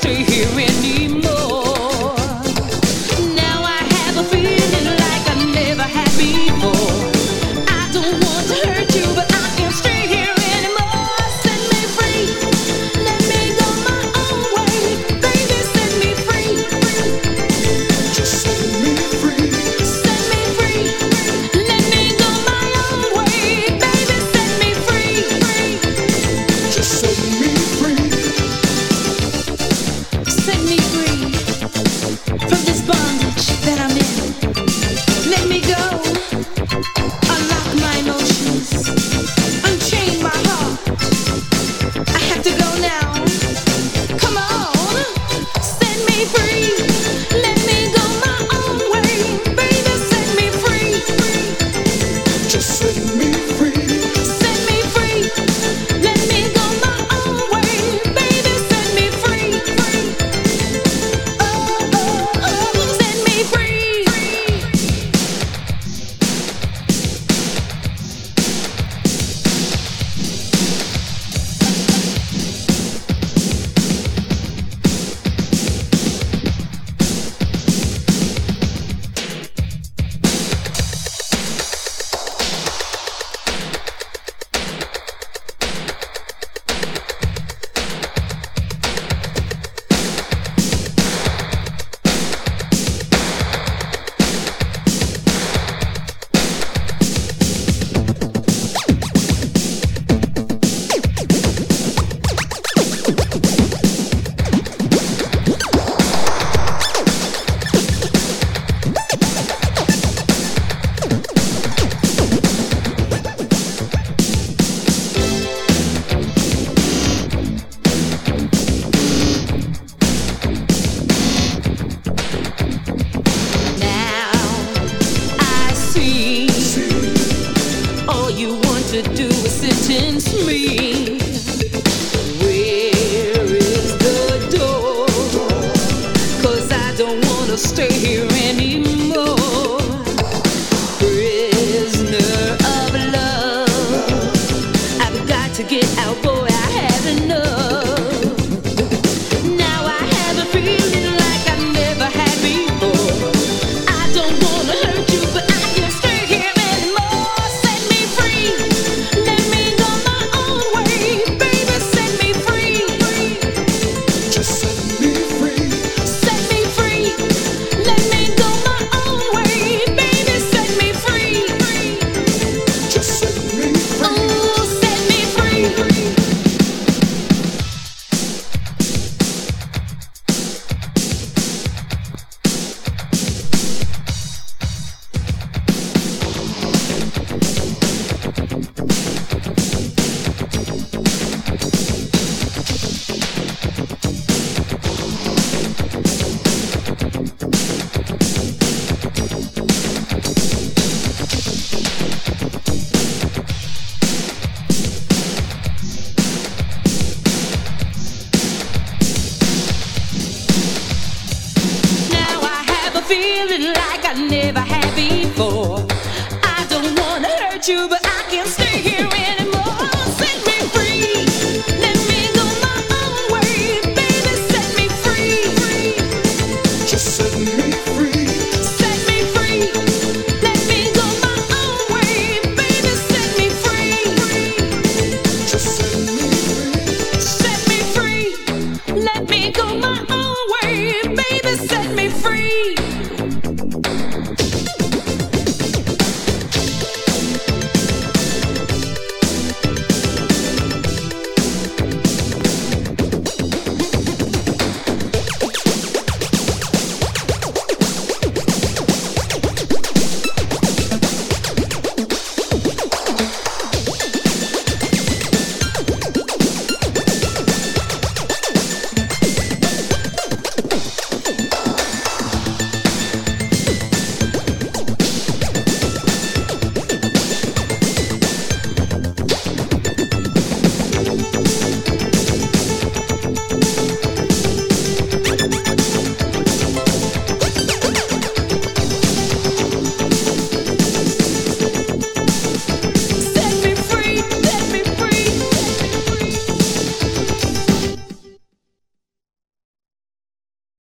stay here anymore. Now I have a feeling like I never had before. I don't want to hurt you, but I can't stay here anymore. Set me free, let me go my own way. Baby, set me free. Just set me free. Set me free, let me go my own way. Baby, set me free. Just set me free. Set me free from this bondage that I'm in. Let me go. Unlock my emotions. Unchain my heart. I have to go now. Come on. Set me free. Let me go my own way. Baby, set me free. Just set me free. Set me free. Let me go my own way. Baby, set me free. Oh, oh, oh, set me free. Now I see all you want to do is sentence me. Where is the door? 'Cause I don't want to stay here anymore. Prisoner of love, I've got to get out, boy, I had enough. Now I have a feeling like I never had before. I don't wanna hurt you, but I can't stay here anymore. Set me free, let me go my own way. Baby, set me free. Just set me free. Set me free, let me go my own way. Baby, set me free. Just set me free. Oh, set me free. Now I have a feeling like I never had before. I don't wanna hurt you, but